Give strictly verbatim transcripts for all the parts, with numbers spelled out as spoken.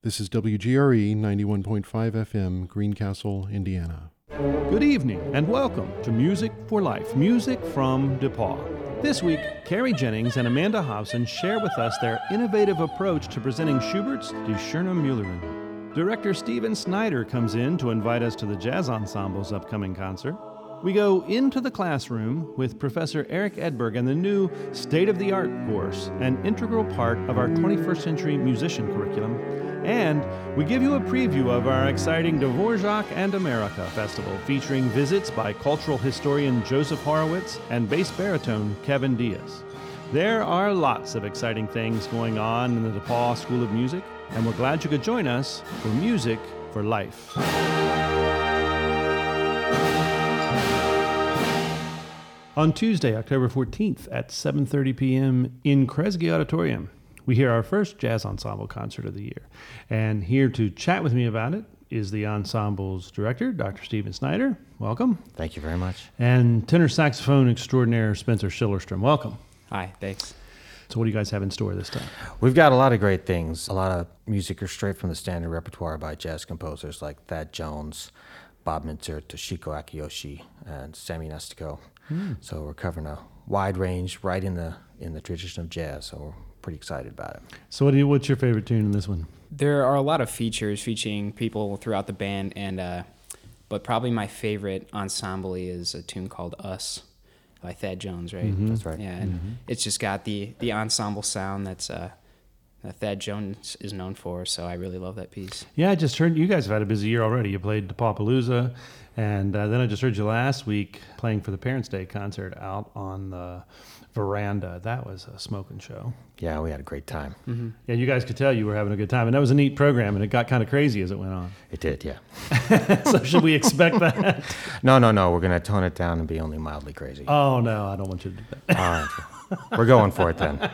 This is W G R E ninety-one point five F M, Greencastle, Indiana. Good evening and welcome to Music for Life, music from DePauw. This week, Carrie Jennings and Amanda Hobson share with us their innovative approach to presenting Schubert's Die Schöne Müllerin. Director Steven Snyder comes in to invite us to the Jazz Ensemble's upcoming concert. We go into the classroom with Professor Eric Edberg and the new state-of-the-art course, an integral part of our twenty-first century musician curriculum. And we give you a preview of our exciting Dvorak and America Festival, featuring visits by cultural historian Joseph Horowitz and bass baritone Kevin Diaz. There are lots of exciting things going on in the DePauw School of Music, and we're glad you could join us for Music for Life. On Tuesday, October fourteenth at seven thirty p.m. in Kresge Auditorium, we hear our first jazz ensemble concert of the year. And here to chat with me about it is the ensemble's director, Doctor Steven Snyder. Welcome. Thank you very much. And tenor saxophone extraordinaire, Spencer Schillerstrom. Welcome. Hi, thanks. So what do you guys have in store this time? We've got a lot of great things. A lot of music are straight from the standard repertoire by jazz composers like Thad Jones, Bob Mintzer, Toshiko Akiyoshi, and Sammy Nestico. Mm. So we're covering a wide range right in the in the tradition of jazz. So we're pretty excited about it. So what do you, what's your favorite tune in this one? There are a lot of features featuring people throughout the band, and uh, but probably my favorite ensemble is a tune called Us by Thad Jones, right? Mm-hmm. That's right. Yeah, and Mm-hmm. it's just got the, the ensemble sound that's uh, that Thad Jones is known for, so I really love that piece. Yeah, I just heard you guys have had a busy year already. You played DePaw-Palooza, and uh, then I just heard you last week playing for the Parents' Day concert out on the veranda. That was a smoking show. Yeah, we had a great time. Mm-hmm. Yeah, you guys could tell you were having a good time, and that was a neat program, and it got kind of crazy as it went on. It did, yeah. So should we expect that? No, no, no. We're going to tone it down and be only mildly crazy. Oh, no, I don't want you to do that. All right. We're going for it then.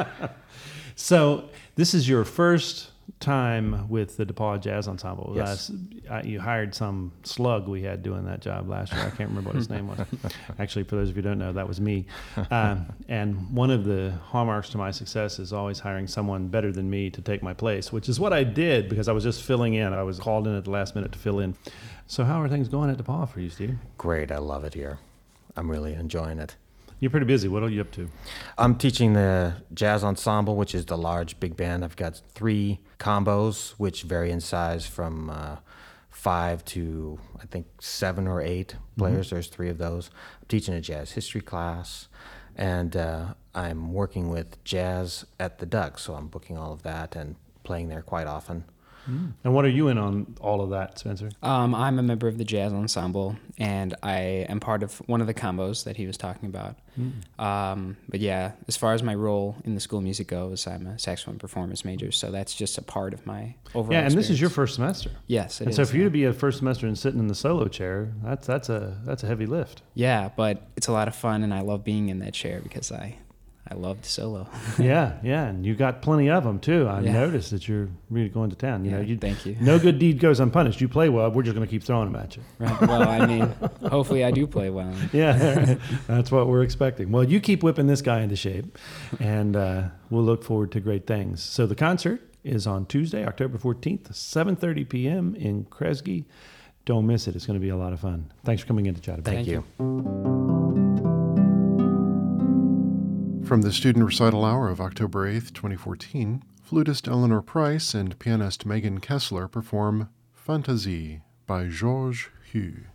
So this is your first time with the DePauw Jazz Ensemble. Yes. Uh, you hired some slug we had doing that job last year. I can't remember what his name was. Actually, for those of you who don't know, that was me. Um, and one of the hallmarks to my success is always hiring someone better than me to take my place, which is what I did because I was just filling in. I was called in at the last minute to fill in. So how are things going at DePauw for you, Steve? Great. I love it here. I'm really enjoying it. You're pretty busy. What are you up to? I'm teaching the jazz ensemble, which is the large big band. I've got three combos, which vary in size from uh, five to, I think, seven or eight players. Mm-hmm. There's three of those. I'm teaching a jazz history class, and uh, I'm working with jazz at the Duck, so I'm booking all of that and playing there quite often. Mm. And what are you in on all of that, Spencer? Um, I'm a member of the jazz ensemble, and I am part of one of the combos that he was talking about. Mm. Um, but yeah, as far as my role in the school of music goes, I'm a saxophone performance major, so that's just a part of my overall Yeah, and experience. This is your first semester. Yes, it and is. so for you yeah. to be a first semester and sitting in the solo chair, that's that's a that's a heavy lift. Yeah, but it's a lot of fun, and I love being in that chair because I, I loved solo. yeah, yeah, and you got plenty of them too. I Yeah. noticed that you're really going to town. You Yeah, know, you, thank you. No good deed goes unpunished. You play well, we're just going to keep throwing them at you. Right. Well, I mean, hopefully I do play well. Yeah, that's what we're expecting. Well, you keep whipping this guy into shape, and uh, we'll look forward to great things. So the concert is on Tuesday, October fourteenth, seven thirty p.m. in Kresge. Don't miss it. It's going to be a lot of fun. Thanks for coming in to chat about it. Thank, Thank you. you. From the Student Recital Hour of October eighth, twenty fourteen, flutist Eleanor Price and pianist Megan Kessler perform Fantasie by Georges Hue.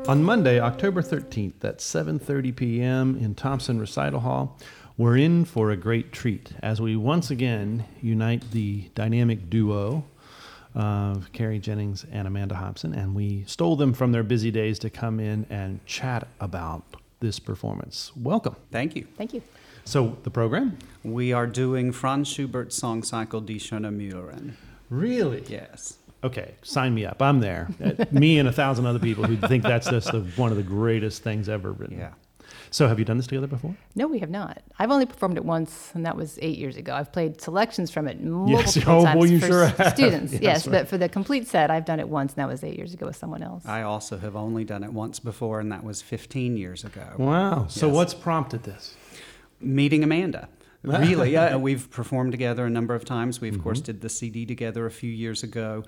On Monday, October thirteenth at seven thirty p.m. in Thompson Recital Hall, we're in for a great treat as we once again unite the dynamic duo of Carrie Jennings and Amanda Hobson, and we stole them from their busy days to come in and chat about this performance. Welcome. Thank you. Thank you. So, the program? We are doing Franz Schubert's song cycle Die Schöne Mühlerin. Really? Yes. Okay, sign me up. I'm there. Uh, me and a thousand other people who think that's just the, one of the greatest things ever written. Yeah. So have you done this together before? No, we have not. I've only performed it once, and that was eight years ago. I've played selections from it multiple Yes. Oh, times boy, you for sure s- have. students. Yes, yes, right. but for the complete set, I've done it once, and that was eight years ago with someone else. I also have only done it once before, and that was fifteen years ago. Wow. So Yes. what's prompted this? Meeting Amanda. Really, uh, we've performed together a number of times. We, of course, did the C D together a few years ago.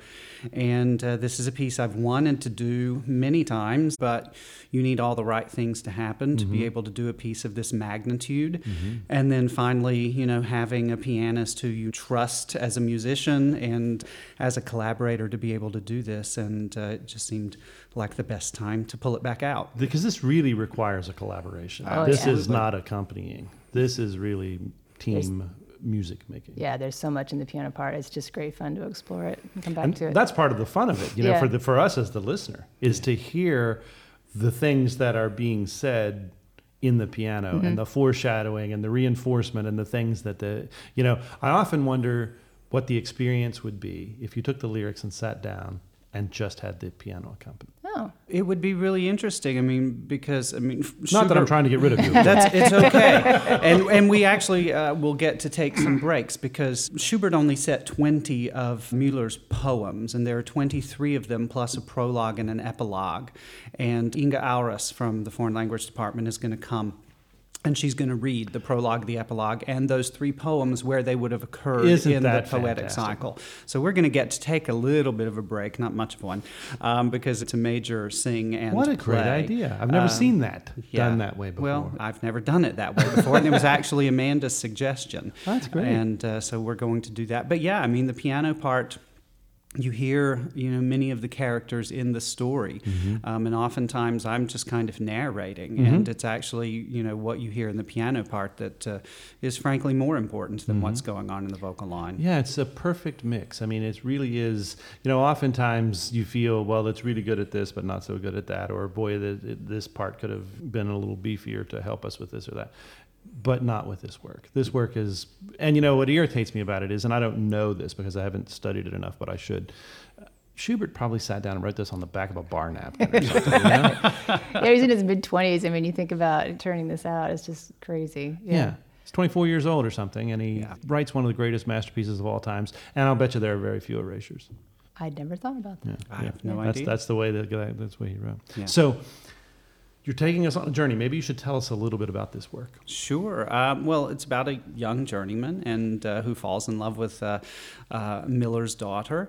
And uh, this is a piece I've wanted to do many times, but you need all the right things to happen to be able to do a piece of this magnitude. And then finally, you know, having a pianist who you trust as a musician and as a collaborator to be able to do this. And uh, it just seemed like the best time to pull it back out. Because this really requires a collaboration. Oh, this yeah. is not accompanying. This is really team music making. Yeah, there's so much in the piano part. It's just great fun to explore it and come back And to it. that's part of the fun of it, you know, Yeah. for the for us as the listener, is to hear the things that are being said in the piano Mm-hmm. and the foreshadowing and the reinforcement and the things that the, you know, I often wonder what the experience would be if you took the lyrics and sat down and just had the piano accompany. Oh, It would be really interesting. I mean, because, I mean... Not that I'm Schubert- trying to get rid of you. That's it's okay, and and we actually uh, will get to take some breaks because Schubert only set twenty of Mueller's poems, and there are twenty-three of them plus a prologue and an epilogue. And Inga Auras from the Foreign Language Department is going to come. And she's going to read the prologue, the epilogue, and those three poems where they would have occurred Isn't in the that poetic fantastic? cycle. So we're going to get to take a little bit of a break, not much of one, um, because it's a major sing and What a great play. idea. I've never Um, seen that yeah. done that way before. Well, I've never done it that way before. And it was actually Amanda's suggestion. That's great. And uh, so we're going to do that. But yeah, I mean, the piano part, you hear, you know, many of the characters in the story. Mm-hmm. Um, and oftentimes I'm just kind of narrating. And it's actually, you know, what you hear in the piano part that uh, is frankly more important than what's going on in the vocal line. Mm-hmm. Yeah, it's a perfect mix. I mean, it really is. You know, oftentimes you feel, well, it's really good at this, but not so good at that, or boy, the, this part could have been a little beefier to help us with this or that. But not with this work. This work is, and you know, what irritates me about it is, and I don't know this because I haven't studied it enough, but I should. Schubert probably sat down and wrote this on the back of a bar napkin or something. You know? yeah, he's in his mid twenties. I mean, you think about turning this out, it's just crazy. Yeah. He's twenty-four years old or something, and he Yeah. writes one of the greatest masterpieces of all times. And I'll bet you there are very few erasures. I'd never thought about that. Yeah, I have no that's, idea. That's the way that that's the way he wrote. Yeah. So you're taking us on a journey. Maybe you should tell us a little bit about this work. Sure. Um, well, it's about a young journeyman and uh, who falls in love with uh, uh, Miller's daughter,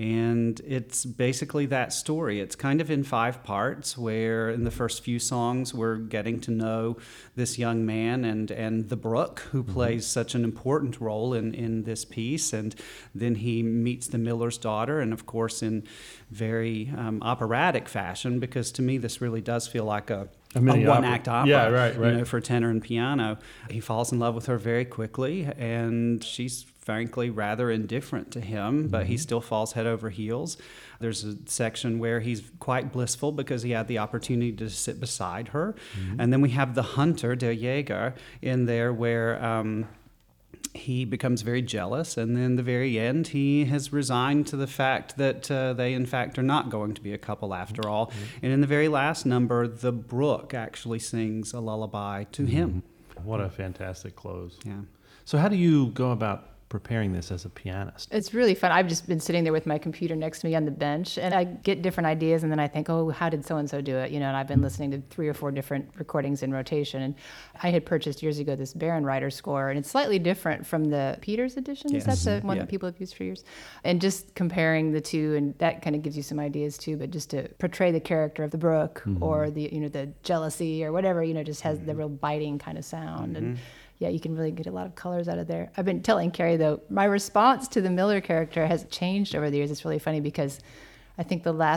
and it's basically that story. It's kind of in five parts, where in the first few songs we're getting to know this young man and and the brook, who plays such an important role in in this piece, and then he meets the Miller's daughter, and of course in very um, operatic fashion, because to me this really does feel like a A mini a opera. one-act opera, Yeah, right, right. You know, for tenor and piano. He falls in love with her very quickly, and she's frankly rather indifferent to him, but he still falls head over heels. There's a section where he's quite blissful because he had the opportunity to sit beside her. And then we have the hunter, der Jäger, in there where... Um, he becomes very jealous, and then the very end, he has resigned to the fact that uh, they, in fact, are not going to be a couple after all. And in the very last number, the brook actually sings a lullaby to him. What a fantastic close. Yeah. So how do you go about preparing this as a pianist? It's really fun. I've just been sitting there with my computer next to me on the bench, and I get different ideas, and then I think, oh, how did so-and-so do it? You know, and I've been listening to three or four different recordings in rotation. And I had purchased years ago this Baron Writer score, and it's slightly different from the Peters edition. Is Yes. that the one Yeah. that people have used for years? And just comparing the two, and that kind of gives you some ideas too, but just to portray the character of the brook or the, you know, the jealousy or whatever, you know, just has the real biting kind of sound. And yeah, you can really get a lot of colors out of there. I've been telling Carrie, though, my response to the Miller character has changed over the years. It's really funny because I think the last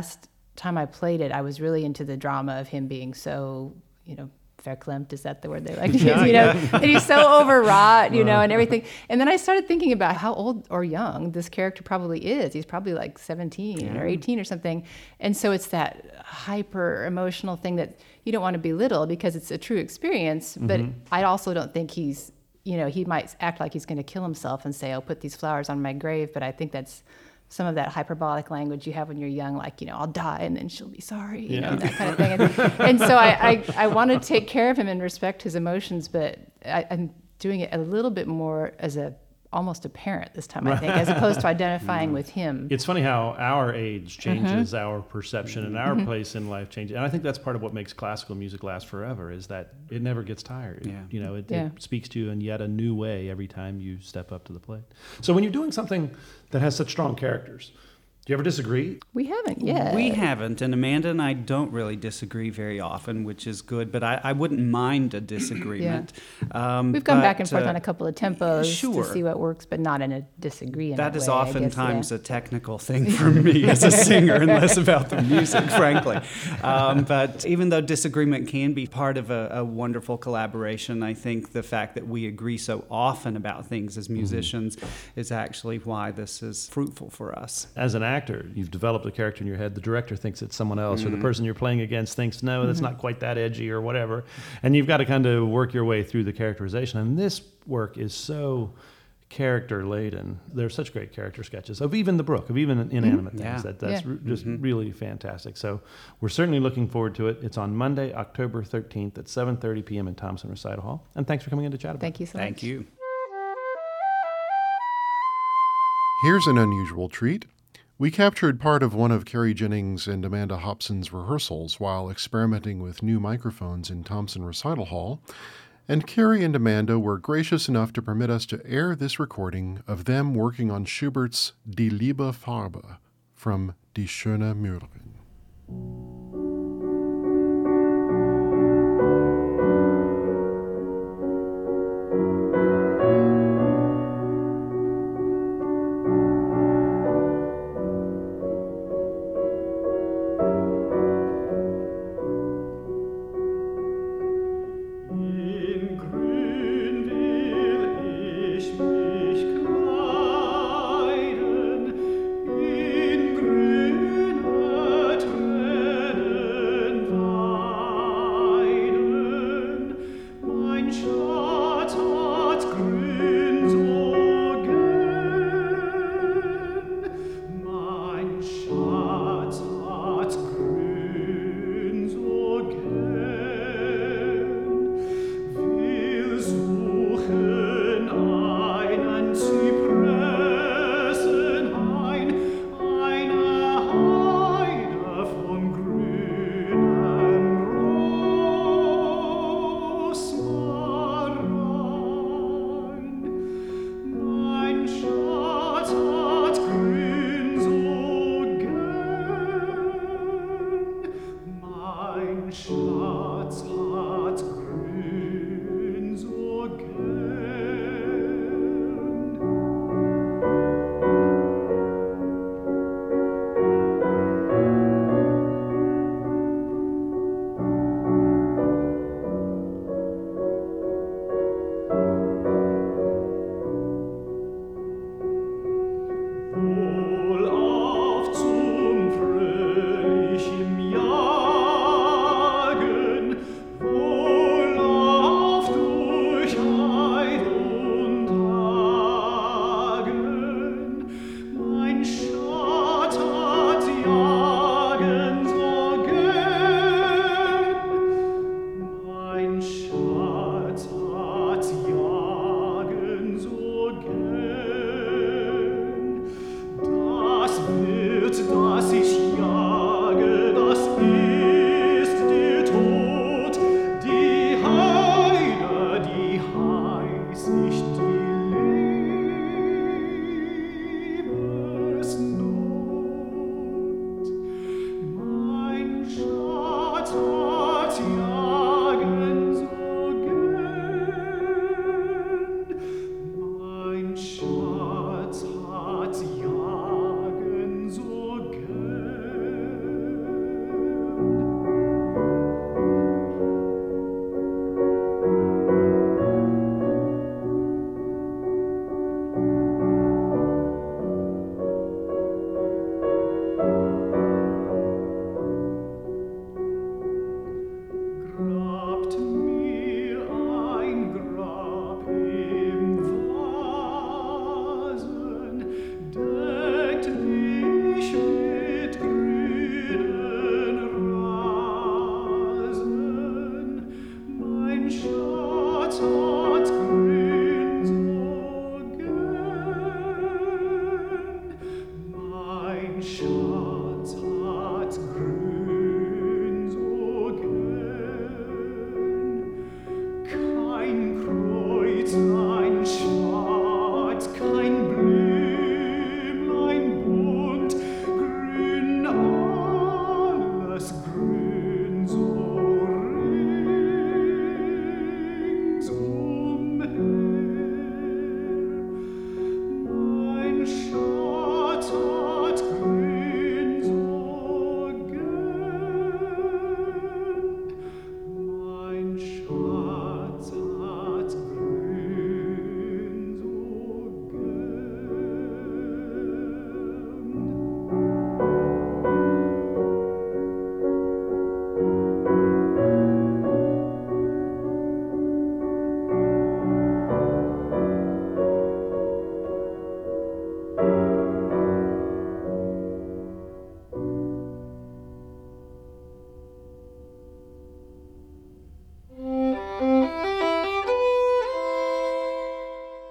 time I played it, I was really into the drama of him being so, you know, verklempt, is that the word they like to use? Yeah, you know, yeah. and he's so overwrought, you know, and everything. And then I started thinking about how old or young this character probably is. He's probably like seventeen Yeah. or eighteen or something. And so it's that hyper emotional thing that you don't want to belittle because it's a true experience. But Mm-hmm. I also don't think he's, you know, he might act like he's going to kill himself and say, I'll put these flowers on my grave. But I think that's some of that hyperbolic language you have when you're young, like, you know, I'll die and then she'll be sorry, you Yeah. know, that kind of thing. And, and so I, I, I want to take care of him and respect his emotions, but I, I'm doing it a little bit more as a almost a parent this time, I think, as opposed to identifying with him. It's funny how our age changes our perception and our place in life changes. And I think that's part of what makes classical music last forever is that it never gets tired. Yeah. You know, it, Yeah. it speaks to you in yet a new way every time you step up to the plate. So when you're doing something that has such strong characters, do you ever disagree? We haven't yet. We haven't, and Amanda and I don't really disagree very often, which is good, but I, I wouldn't mind a disagreement. um, We've gone but, back and forth uh, on a couple of tempos sure. to see what works, but not in a disagreeing That way, is I guess, oftentimes yeah. a technical thing for me as a singer and less about the music, frankly. Um, but even though disagreement can be part of a, a wonderful collaboration, I think the fact that we agree so often about things as musicians is actually why this is fruitful for us. As an actor, you've developed a character in your head. The director thinks it's someone else, or the person you're playing against thinks, no, that's not quite that edgy or whatever. And you've got to kind of work your way through the characterization. And this work is so character laden. There's such great character sketches of even the brook, of even inanimate things. Yeah. That that's Yeah. re- just really fantastic. So we're certainly looking forward to it. It's on Monday, October thirteenth at seven thirty p.m. in Thompson Recital Hall. And thanks for coming in to chat about Thank you so much. Thank you. Here's an unusual treat. We captured part of one of Carrie Jennings and Amanda Hobson's rehearsals while experimenting with new microphones in Thompson Recital Hall, and Carrie and Amanda were gracious enough to permit us to air this recording of them working on Schubert's Die liebe Farbe from Die schöne Mürren. In Grün will ich mich kleiden, in grüne Tränen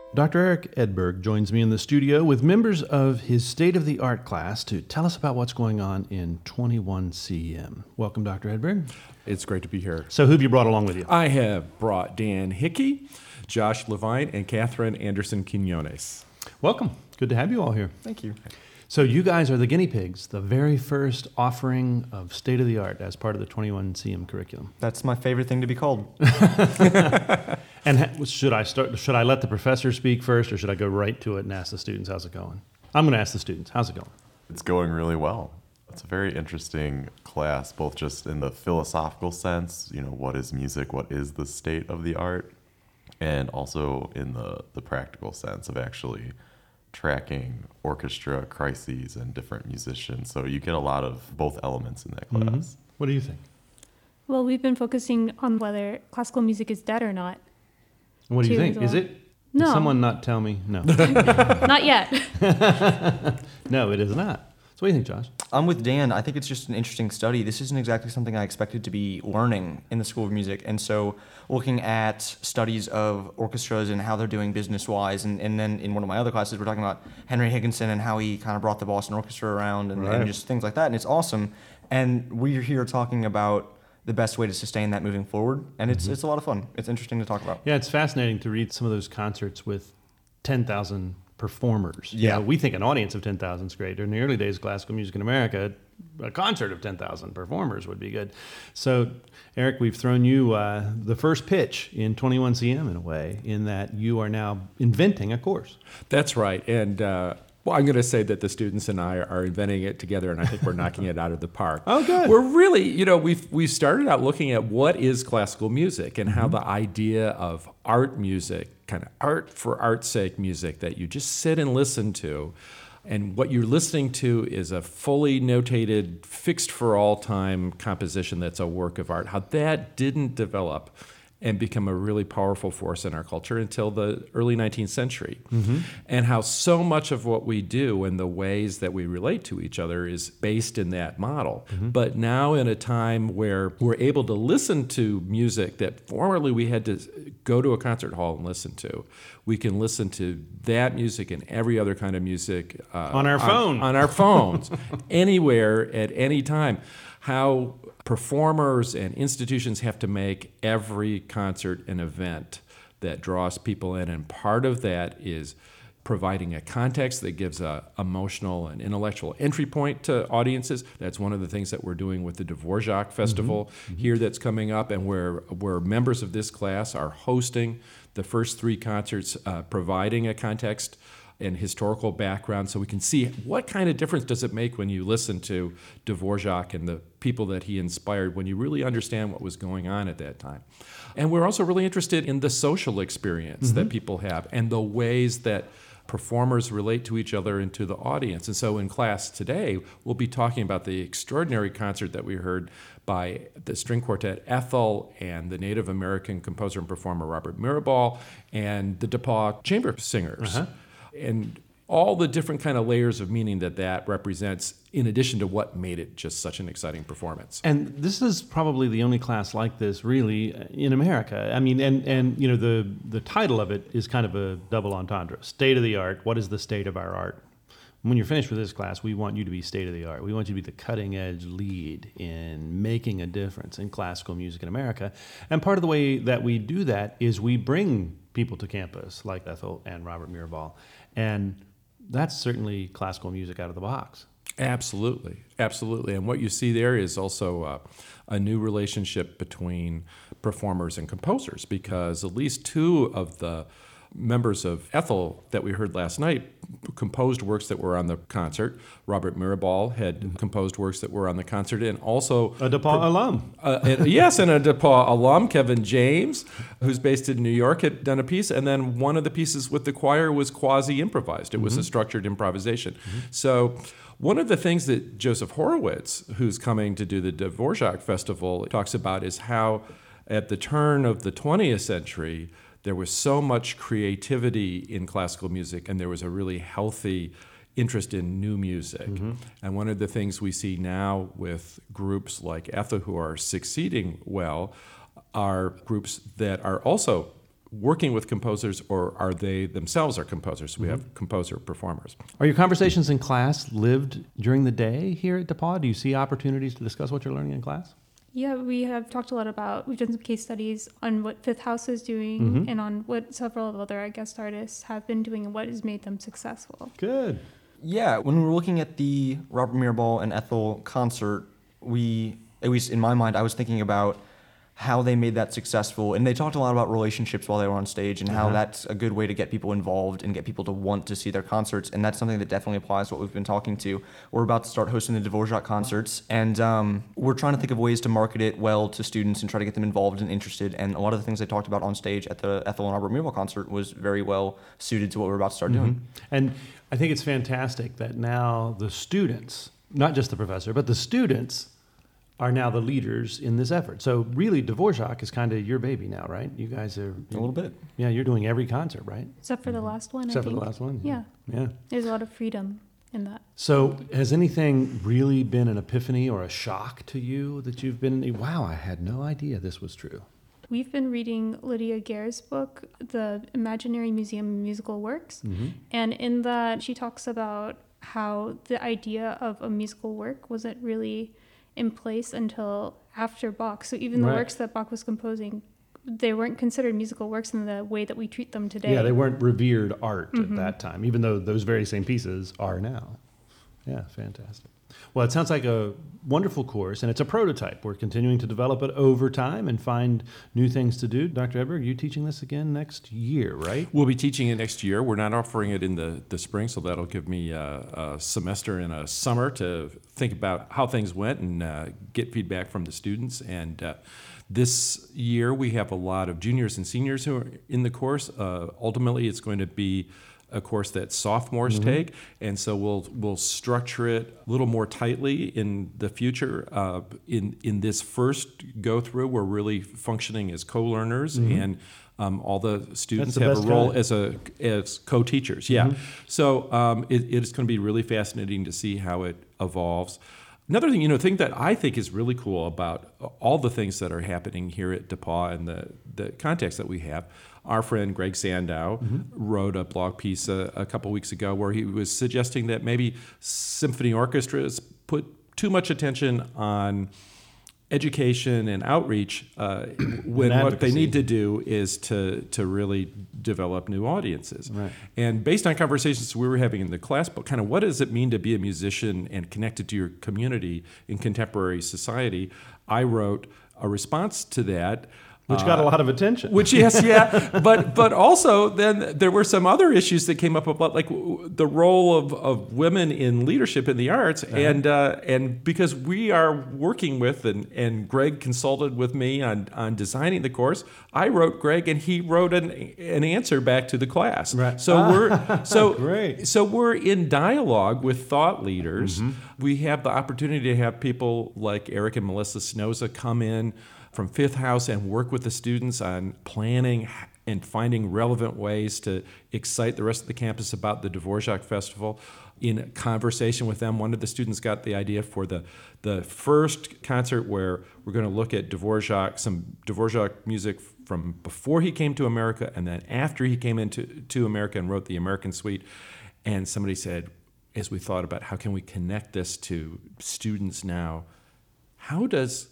Doctor Eric Edberg joins me in the studio with members of his state-of-the-art class to tell us about what's going on in twenty-one C M. Welcome, Doctor Edberg. It's great to be here. So who have you brought along with you? I have brought Dan Hickey, Josh Levine, and Catherine Anderson Quinones. Welcome. Good to have you all here. Thank you. So you guys are the guinea pigs, the very first offering of state-of-the-art as part of the twenty-one C M curriculum. That's my favorite thing to be called. And ha- should I start? Should I let the professor speak first, or should I go right to it and ask the students how's it going? I'm going to ask the students. How's it going? It's going really well. It's a very interesting class, both just in the philosophical sense, you know, what is music, what is the state of the art, and also in the, the practical sense of actually tracking orchestra, crises, and different musicians. So you get a lot of both elements in that class. Mm-hmm. What do you think? Well, we've been focusing on whether classical music is dead or not. What do you Too think? as Is well. it? No. Did someone not tell me? No. Not yet. No, it is not. So what do you think, Josh? I'm with Dan. I think it's just an interesting study. This isn't exactly something I expected to be learning in the School of Music. And so looking at studies of orchestras and how they're doing business-wise, and, and then in one of my other classes, we're talking about Henry Higginson and how he kind of brought the Boston Orchestra around and, Right. and just things like that. And it's awesome. And we're here talking about the best way to sustain that moving forward. And it's, it's a lot of fun. It's interesting to talk about. Yeah, it's fascinating to read some of those concerts with ten thousand performers. You Yeah. know, we think an audience of ten thousand is great. In the early days of classical music in America, a concert of ten thousand performers would be good. So, Eric, we've thrown you uh, the first pitch in twenty-one C M in a way, in that you are now inventing a course. That's right. And, uh, well, I'm going to say that the students and I are inventing it together, and I think we're knocking it out of the park. Oh, good. We're really, you know, we've, we've started out looking at what is classical music and how the idea of art music, kind of art for art's sake music that you just sit and listen to, and what you're listening to is a fully notated, fixed for all time composition that's a work of art, how that didn't develop and become a really powerful force in our culture until the early nineteenth century. Mm-hmm. And how so much of what we do and the ways that we relate to each other is based in that model. Mm-hmm. But now in a time where we're able to listen to music that formerly we had to go to a concert hall and listen to, we can listen to that music and every other kind of music uh, On our phone. On, on our phones, anywhere, at any time. How performers and institutions have to make every concert an event that draws people in. And part of that is providing a context that gives a emotional and intellectual entry point to audiences. That's one of the things that we're doing with the Dvorak Festival mm-hmm. here that's coming up, and where, where members of this class are hosting the first three concerts, uh, providing a context and historical background, so we can see what kind of difference does it make when you listen to Dvorak and the people that he inspired, when you really understand what was going on at that time. And we're also really interested in the social experience mm-hmm. that people have and the ways that performers relate to each other and to the audience. And so in class today, we'll be talking about the extraordinary concert that we heard by the string quartet Ethel and the Native American composer and performer Robert Mirabal and the DePauw Chamber Singers. Uh-huh. And all the different kind of layers of meaning that that represents, in addition to what made it just such an exciting performance. And this is probably the only class like this, really, in America. I mean, and, and you know, the, the title of it is kind of a double entendre. State of the art. What is the state of our art? When you're finished with this class, we want you to be state of the art. We want you to be the cutting edge lead in making a difference in classical music in America. And part of the way that we do that is we bring people to campus like Ethel and Robert Mirabal. And that's certainly classical music out of the box. Absolutely, absolutely. And what you see there is also uh, a new relationship between performers and composers, because at least two of the members of Ethel that we heard last night composed works that were on the concert. Robert Mirabal had mm-hmm. composed works that were on the concert, and also a DePauw per, alum. Uh, and, yes, and a DePauw alum, Kevin James, who's based in New York, had done a piece, and then one of the pieces with the choir was quasi-improvised. It mm-hmm. was a structured improvisation. Mm-hmm. So one of the things that Joseph Horowitz, who's coming to do the Dvorak Festival, talks about is how at the turn of the twentieth century, there was so much creativity in classical music, and there was a really healthy interest in new music. Mm-hmm. And one of the things we see now with groups like Ethel, who are succeeding well, are groups that are also working with composers, or are they themselves are composers? We have composer performers. Are your conversations in class lived during the day here at DePauw? Do you see opportunities to discuss what you're learning in class? Yeah, we have talked a lot about, we've done some case studies on what Fifth House is doing Mhm. and on what several of other guest artists have been doing and what has made them successful. Good. Yeah, when we were looking at the Robert Mirabal and Ethel concert, we, at least in my mind, I was thinking about how they made that successful. And they talked a lot about relationships while they were on stage and how Uh-huh. that's a good way to get people involved and get people to want to see their concerts. And that's something that definitely applies to what we've been talking to. We're about to start hosting the Dvorak concerts, and um, we're trying to think of ways to market it well to students and try to get them involved and interested. And a lot of the things they talked about on stage at the Ethel and Robert Mirabal concert was very well suited to what we're about to start doing. And I think it's fantastic that now the students, not just the professor, but the students are now the leaders in this effort. So really, Dvorak is kind of your baby now, right? You guys are... A little bit. Yeah, you're doing every concert, right? Except for the last one, I Except for the think. last one? Yeah. Yeah. There's a lot of freedom in that. So has anything really been an epiphany or a shock to you that you've been, wow, I had no idea this was true? We've been reading Lydia Gare's book, The Imaginary Museum of Musical Works. Mm-hmm. And in that, she talks about how the idea of a musical work wasn't really in place until after Bach. So even the Right. works that Bach was composing, they weren't considered musical works in the way that we treat them today. Yeah, they weren't revered art Mhm. at that time, even though those very same pieces are now. Yeah, fantastic. Well, it sounds like a wonderful course, and it's a prototype. We're continuing to develop it over time and find new things to do. Doctor Edberg, you teaching this again next year, right? We'll be teaching it next year. We're not offering it in the, the spring, so that'll give me a, a semester and a summer to think about how things went and uh, get feedback from the students. And uh, this year, we have a lot of juniors and seniors who are in the course. Uh, ultimately, it's going to be a course that sophomores Mhm. take, and so we'll we'll structure it a little more tightly in the future. Uh, in in this first go through, we're really functioning as co-learners, Mhm. and um, all the students the have best a role kind. as a as co-teachers. Yeah, Mhm. so um, it, it's going to be really fascinating to see how it evolves. Another thing, you know, thing that I think is really cool about all the things that are happening here at DePauw and the the context that we have. Our friend Greg Sandow Mhm. wrote a blog piece a, a couple weeks ago where he was suggesting that maybe symphony orchestras put too much attention on education and outreach uh, when what they advocacy. need to do is to to really develop new audiences. Right. And based on conversations we were having in the class book, kind of what does it mean to be a musician and connected to your community in contemporary society, I wrote a response to that. Which got a lot of attention. Which, yes, yeah. But but also then there were some other issues that came up about like w- the role of, of women in leadership in the arts. Uh-huh. And uh, and because we are working with, and, and Greg consulted with me on, on designing the course, I wrote Greg and he wrote an an answer back to the class. Right. So Ah, we're so great. so we're in dialogue with thought leaders. Mhm. We have the opportunity to have people like Eric and Melissa Snoza come in from Fifth House and work with the students on planning and finding relevant ways to excite the rest of the campus about the Dvorak Festival. In conversation with them, one of the students got the idea for the, the first concert where we're going to look at Dvorak, some Dvorak music from before he came to America and then after he came into to America and wrote the American Suite. And somebody said, as we thought about how can we connect this to students now, how does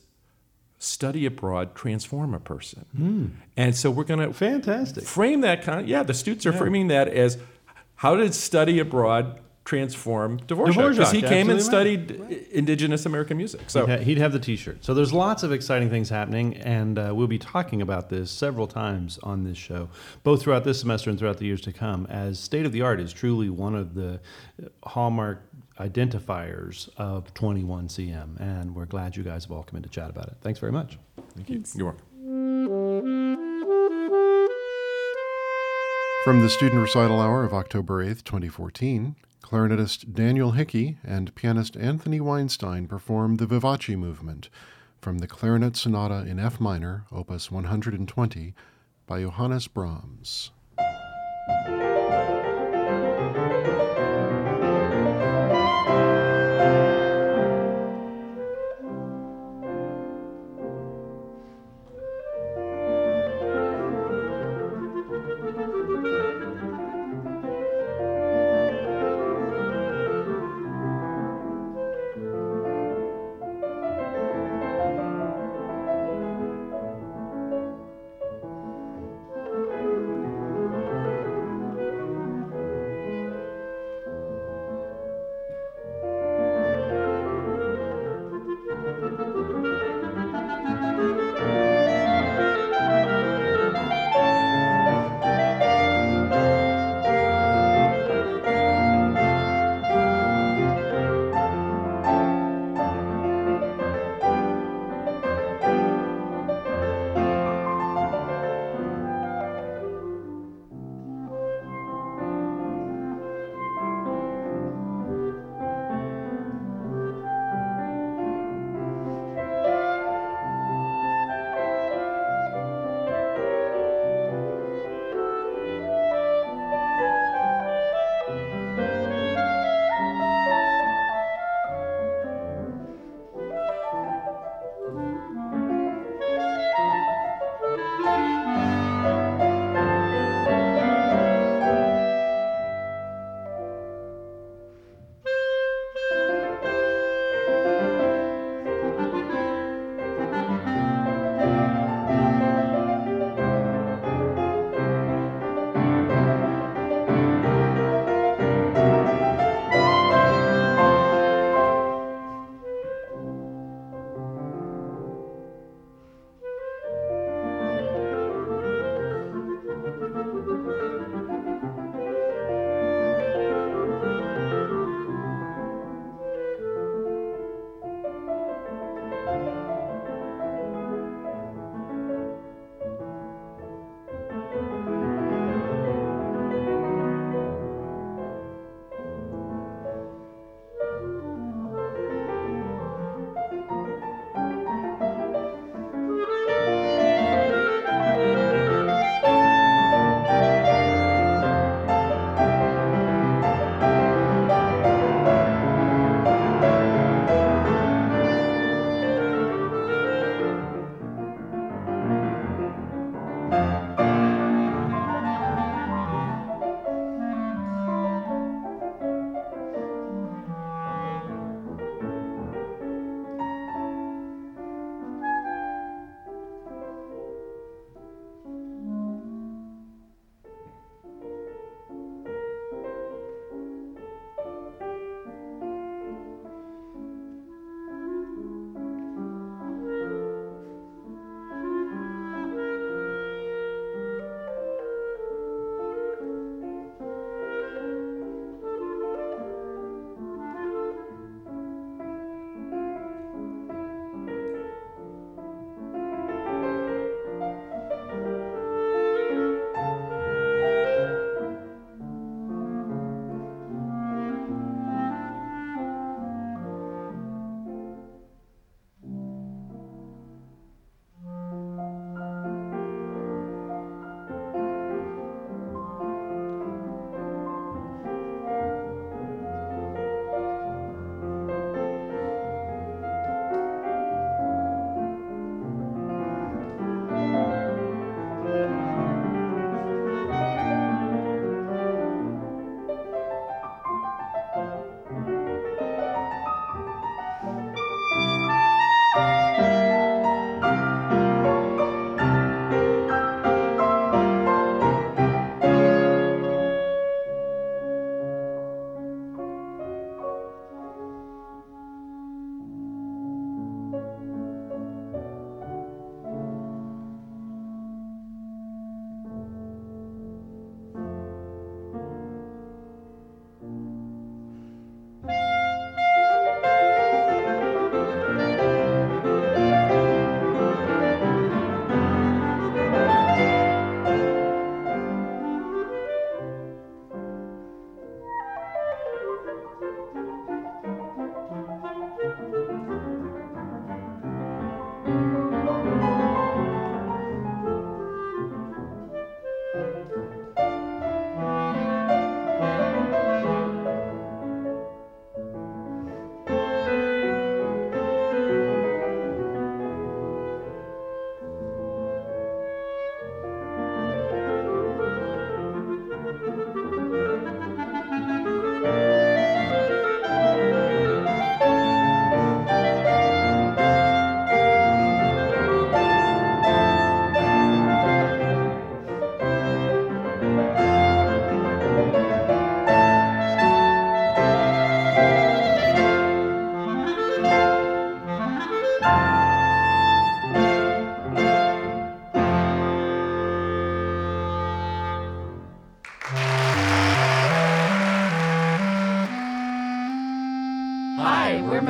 study abroad transform a person? Mm. And so we're going to Fantastic. frame that kind. Yeah, the students are Yeah. framing that as how did study abroad transform Dvorak? Dvorak, Because he came and absolutely studied indigenous American music. So he'd, ha- he'd have the T-shirt. So there's lots of exciting things happening, and uh, we'll be talking about this several times on this show, both throughout this semester and throughout the years to come, as State of the Art is truly one of the hallmark identifiers of twenty-one C M, and we're glad you guys have all come in to chat about it. Thanks very much. Thank you. You're welcome. From the Student Recital Hour of October eighth, twenty fourteen, clarinetist Daniel Hickey and pianist Anthony Weinstein performed the Vivace movement from the Clarinet Sonata in F minor, opus one hundred twenty, by Johannes Brahms.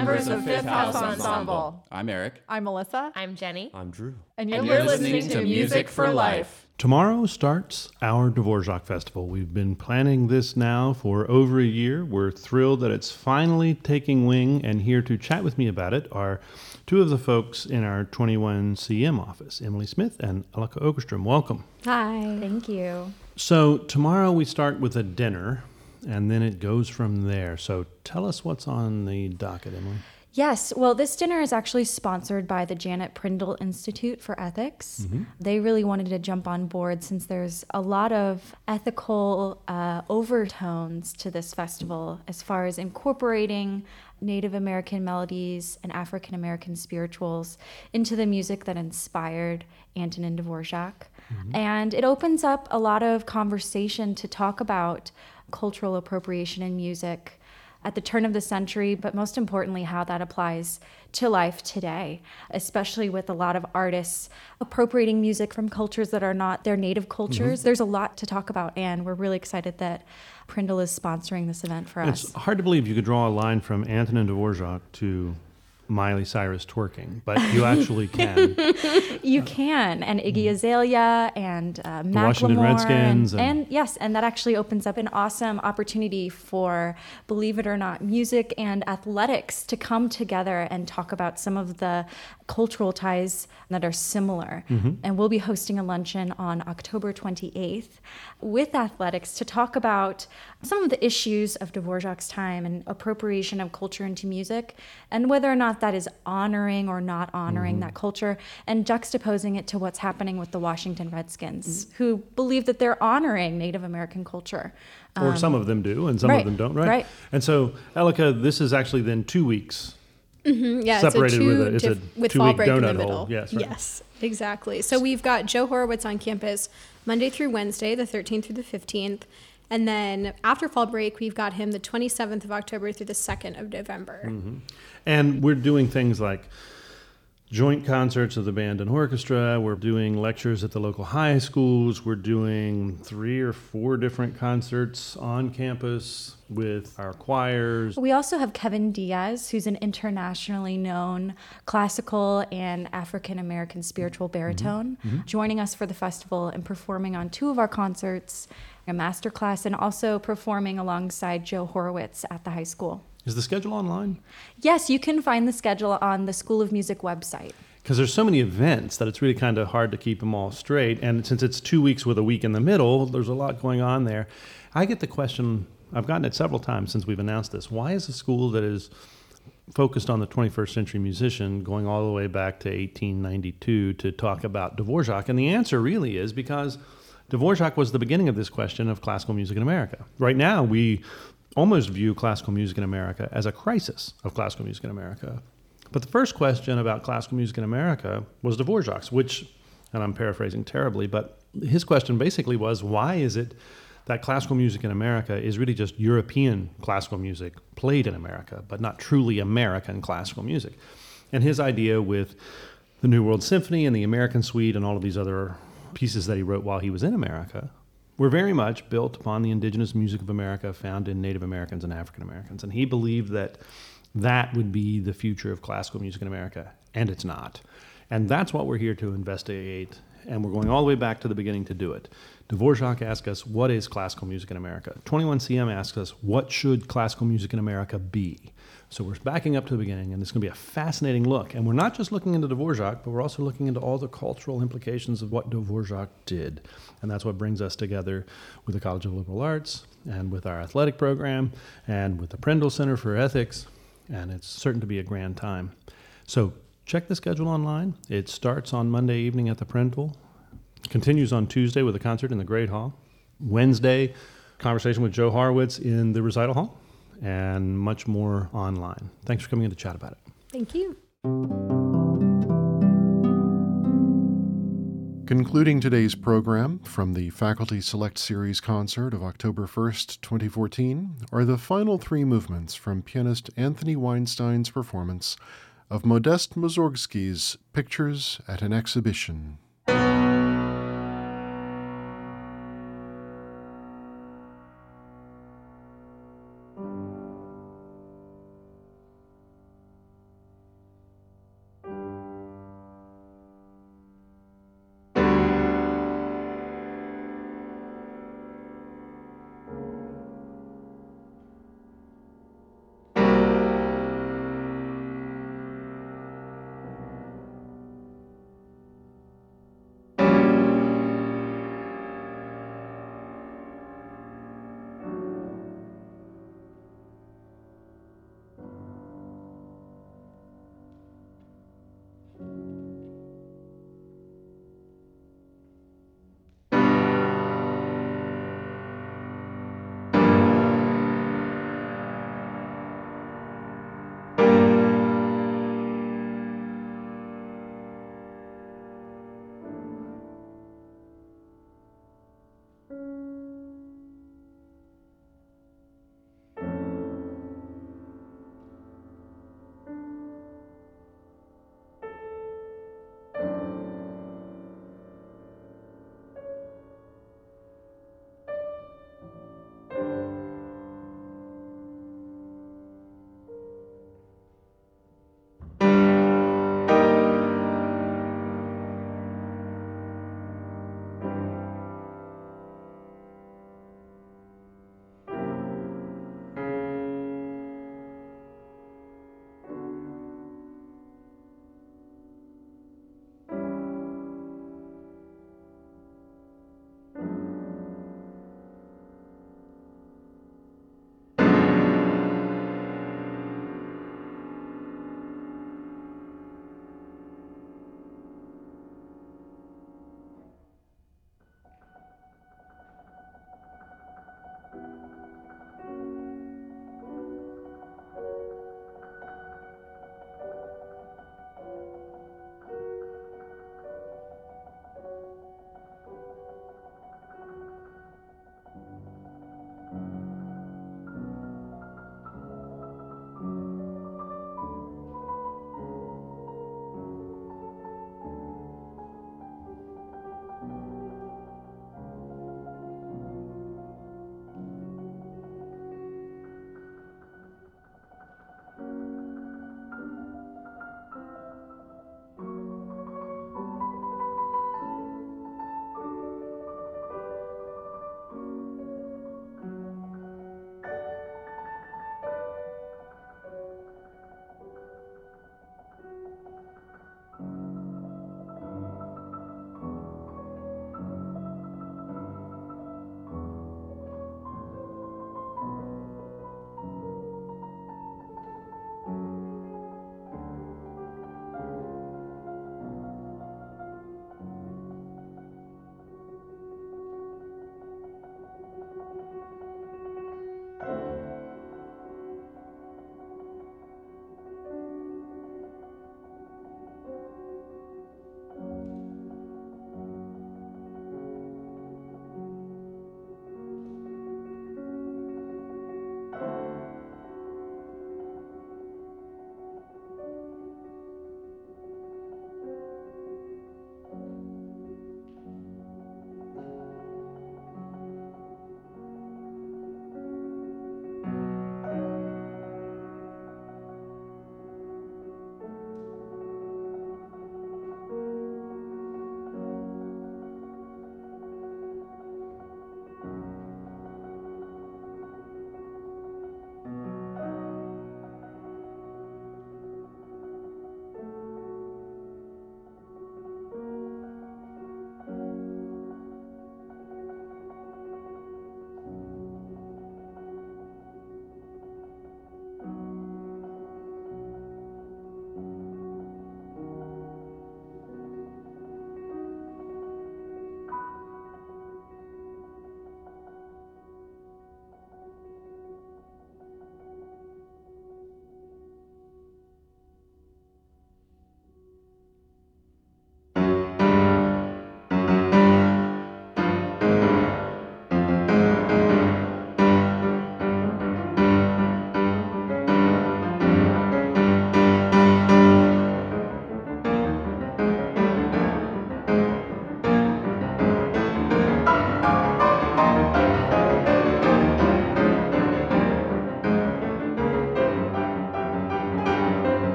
members of Fifth House Ensemble. I'm Eric. I'm Melissa. I'm Jenny. I'm Drew. And you're, And you're listening, listening to Music for Life. Tomorrow starts our Dvorak Festival. We've been planning this now for over a year. We're thrilled that it's finally taking wing, and here to chat with me about it are two of the folks in our twenty-one C M office, Emily Smith and Elika Åkerström. Welcome. Hi. Thank you. So tomorrow we start with a dinner, and then it goes from there. So tell us what's on the docket, Emily. Yes, well, this dinner is actually sponsored by the Janet Prindle Institute for Ethics. Mm-hmm. They really wanted to jump on board since there's a lot of ethical uh, overtones to this festival as far as incorporating Native American melodies and African American spirituals into the music that inspired Antonin Dvorak. Mm-hmm. And it opens up a lot of conversation to talk about cultural appropriation in music at the turn of the century, but most importantly, how that applies to life today, especially with a lot of artists appropriating music from cultures that are not their native cultures. Mm-hmm. There's a lot to talk about, and we're really excited that Prindle is sponsoring this event for it's us. It's hard to believe you could draw a line from Antonin Dvorak to Miley Cyrus twerking, but you actually can. You can, and Iggy Azalea and uh, the Washington Macklemore, Redskins, and, and, and yes, and that actually opens up an awesome opportunity for, believe it or not, music and athletics to come together and talk about some of the cultural ties that are similar. Mm-hmm. And we'll be hosting a luncheon on October twenty-eighth with athletics to talk about some of the issues of Dvorak's time and appropriation of culture into music, and whether or not that is honoring or not honoring mm-hmm. that culture, and juxtaposing it to what's happening with the Washington Redskins, mm-hmm. who believe that they're honoring Native American culture. Or um, some of them do, and some right, of them don't, right? Right. And so, Elika, this is actually then two weeks. Mm-hmm, yeah, separated it's a two with a, it's diff- a with two-week fall break in donut the middle. hole. Yes, right. Yes, exactly. So we've got Joe Horowitz on campus Monday through Wednesday, the thirteenth through the fifteenth. And then after fall break, we've got him the twenty-seventh of October through the second of November. Mm-hmm. And we're doing things like joint concerts of the band and orchestra. We're doing lectures at the local high schools. We're doing three or four different concerts on campus with our choirs. We also have Kevin Diaz, who's an internationally known classical and African American spiritual baritone, Mm-hmm. Mm-hmm. joining us for the festival and performing on two of our concerts, a master class, and also performing alongside Joe Horowitz at the high school. Is the schedule online? Yes, you can find the schedule on the School of Music website. Because there's so many events that it's really kind of hard to keep them all straight. And since it's two weeks with a week in the middle, there's a lot going on there. I get the question, I've gotten it several times since we've announced this, why is a school that is focused on the twenty-first century musician going all the way back to eighteen ninety-two to talk about Dvorak? And the answer really is because Dvorak was the beginning of this question of classical music in America. Right now, we almost view classical music in America as a crisis of classical music in America. But the first question about classical music in America was Dvorak's, which, and I'm paraphrasing terribly, but his question basically was, why is it that classical music in America is really just European classical music played in America, but not truly American classical music? And his idea with the New World Symphony and the American Suite and all of these other pieces that he wrote while he was in America were very much built upon the indigenous music of America found in Native Americans and African Americans. And he believed that that would be the future of classical music in America, and it's not. And that's what we're here to investigate, and we're going all the way back to the beginning to do it. Dvorak asked us, what is classical music in America? twenty-one C M asks us, what should classical music in America be? So we're backing up to the beginning, and it's going to be a fascinating look. And we're not just looking into Dvorak, but we're also looking into all the cultural implications of what Dvorak did. And that's what brings us together with the College of Liberal Arts and with our athletic program and with the Prindle Center for Ethics. And it's certain to be a grand time. So check the schedule online. It starts on Monday evening at the Prindle, continues on Tuesday with a concert in the Great Hall. Wednesday, conversation with Joe Horowitz in the Recital Hall, and much more online. Thanks for coming in to chat about it. Thank you. Concluding today's program from the Faculty Select Series concert of October first, twenty fourteen, are the final three movements from pianist Anthony Weinstein's performance of Modest Mussorgsky's Pictures at an Exhibition.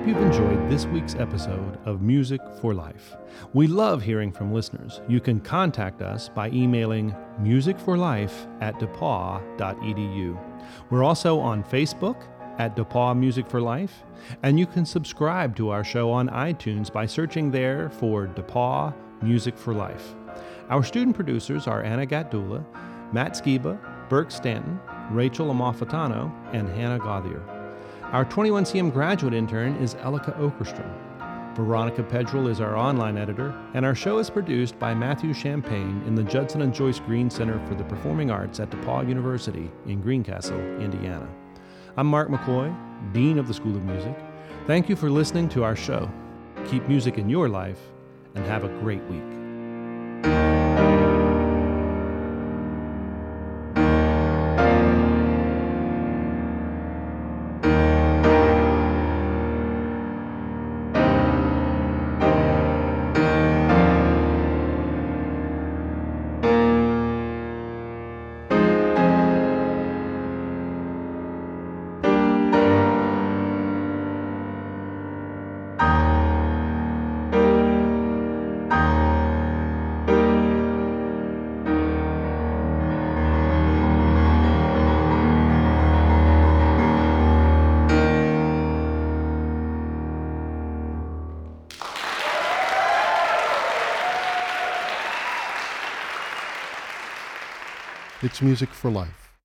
hope you've enjoyed this week's episode of Music for Life. We love hearing from listeners. You can contact us by emailing musicforlife at depaw dot e d u. We're also on Facebook at DePaw Music for Life, and you can subscribe to our show on iTunes by searching there for DePaw Music for Life. Our student producers are Anna Gatdula, Matt Skiba, Burke Stanton, Rachel Amalfitano, and Hannah Gauthier. Our twenty-one C M graduate intern is Elika Okerstrom. Veronica Pedrell is our online editor, and our show is produced by Matthew Champagne in the Judson and Joyce Green Center for the Performing Arts at DePaul University in Greencastle, Indiana. I'm Mark McCoy, Dean of the School of Music. Thank you for listening to our show. Keep music in your life, and have a great week. It's Music for Life.